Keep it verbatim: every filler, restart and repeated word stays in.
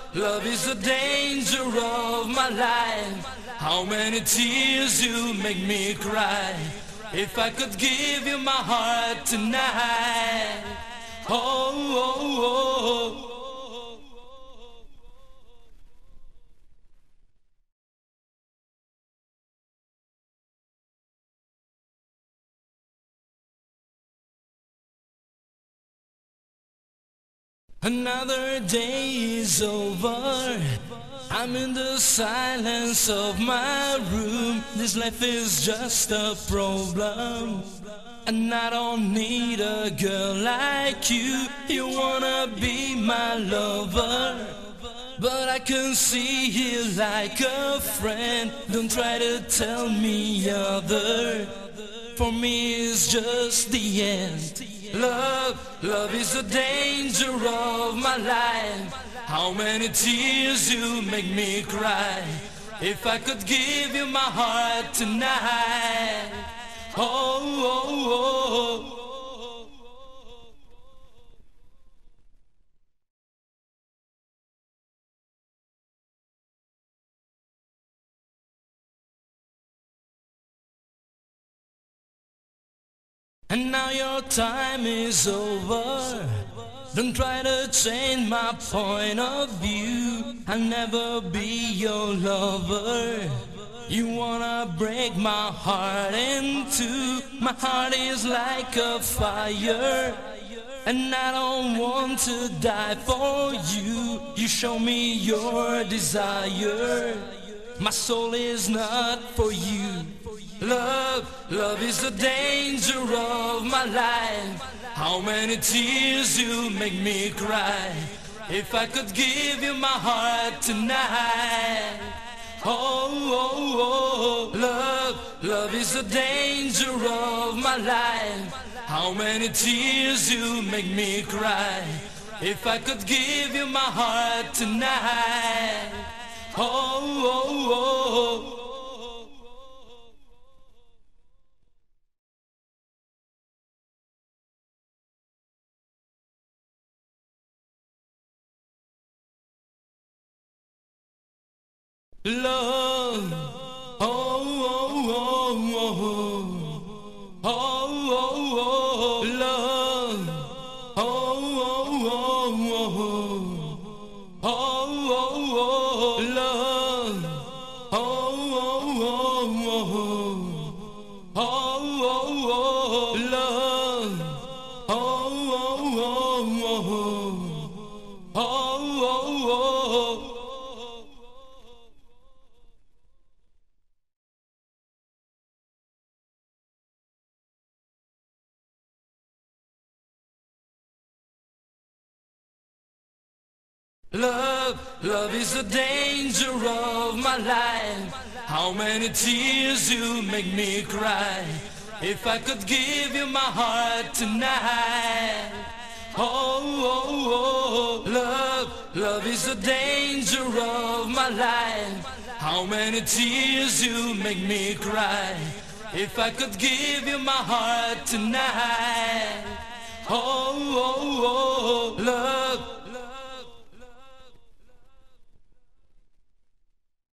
love is the danger of my life. How many tears you make me cry. If I could give you my heart tonight. Oh, oh, oh. Another day is over. I'm in the silence of my room. This life is just a problem, and I don't need a girl like you. You wanna be my lover, but I can see you like a friend. Don't try to tell me other. For me it's just the end. Love, love is the danger of my life. How many tears you make me cry. If I could give you my heart tonight. Oh, oh, oh. And now your time is over. Don't try to change my point of view. I'll never be your lover. You wanna break my heart in two. My heart is like a fire, and I don't want to die for you. You show me your desire. My soul is not for you. Love, love is the danger of my life. How many tears you make me cry. If I could give you my heart tonight. Oh, oh, oh. Love, love is the danger of my life. How many tears you make me cry. If I could give you my heart tonight. Oh, oh, oh. Love, oh, oh, oh, oh, oh, oh, oh, love, oh, oh, oh, oh, oh, oh, love, oh, oh, oh, oh, oh, love, oh, oh, oh, oh, oh. Love, love is the danger of my life. How many tears you make me cry. If I could give you my heart tonight. Oh, oh, oh. Love, love is the danger of my life. How many tears you make me cry. If I could give you my heart tonight. Oh, oh, oh. Love,